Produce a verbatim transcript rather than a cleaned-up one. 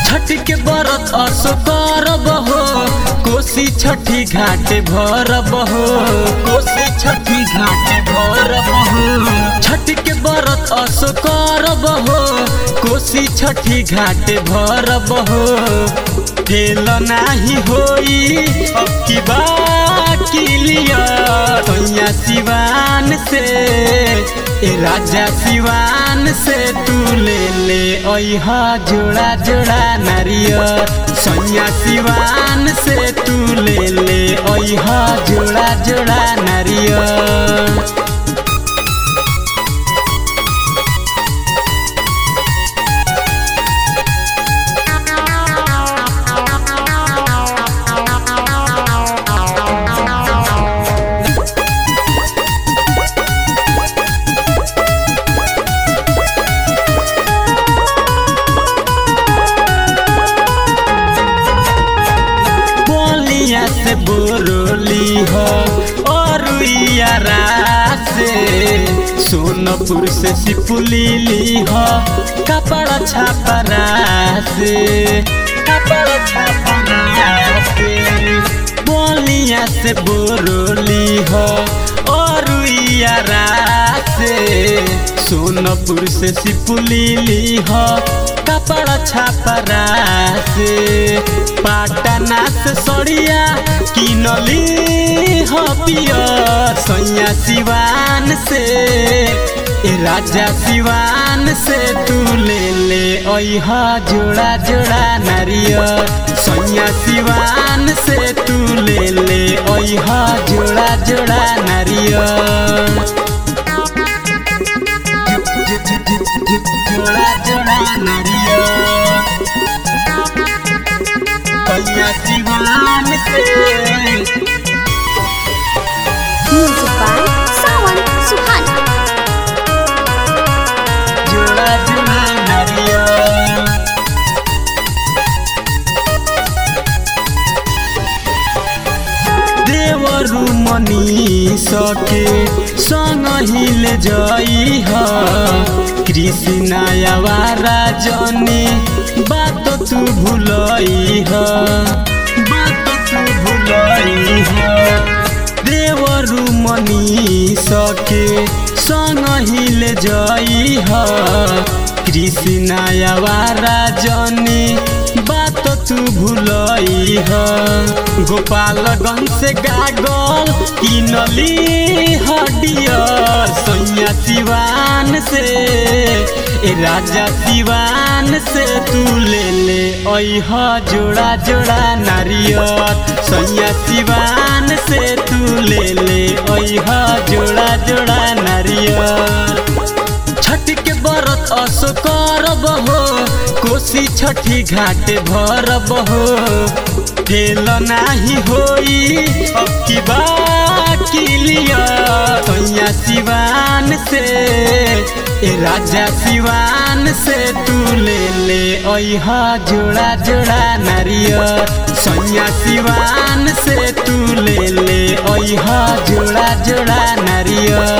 छठ के बरत असो करब हो, कोसी छठी घाटे भरब हो, कोसी छठी घाटे भरब हो। छठ के बरत असो करब हो, कोसी छठी घाटे भरब हो। फेल नाही होई अब की बाकी लिया सैया सिवान से, ए राजा सिवान से तू ले ले ओहा जोड़ा जोड़ा नारियल। सैया सिवान से तू ले ले ओहा जोड़ा जोड़ा नारियल। से बोरोली हो और से सोनपुर से सिपुली ली हो, कपड़ा छापरा से कपड़ा छापरा से। बोलिया से बोरोली हो और से सोनपुर से सिपुली ली हो, कपड़ा छापरा से। पाटना से सड़िया किनली हो पिया सैया सिवान से, ए राजा सिवान से तू ले ले ओहा जोड़ा जोड़ा नारियल। सैया सिवान से तू ले ले ओहा जोड़ा जोड़ा नारियल। जोड़ा जोड़ा नारियल सैया सिवान से। Music by Sawan Suhana. जोड़ा जोड़ा नारियल देवरु मनी सके संग हिले जई ह। कृष्णा आवारा जनी बात तू भूलई ह, बात तू भूलई ह। देवरु मनी सके संग हिले जई ह। कृष्णा आवारा जनी बात तू भूलई ह। गोपालगंज से गागल किनली हडिया सैया सिवान से, ए राजा सिवान से तू ले ले ओहा जोड़ा जोड़ा नारियल। सैया सिवान से तू ले ले ओहा जोड़ा जोड़ा नारियल। छठ के बरत असो करब हो, कोसी छठी घाटे भरब हो। फेल नाही होई अब की बाकी लिया सैया सिवान से, ए राजा सिवान से तू ले ले ओहा जोड़ा जोड़ा नारियल। सैया सिवान से तू ले ले ओहा जोड़ा जोड़ा नारियल।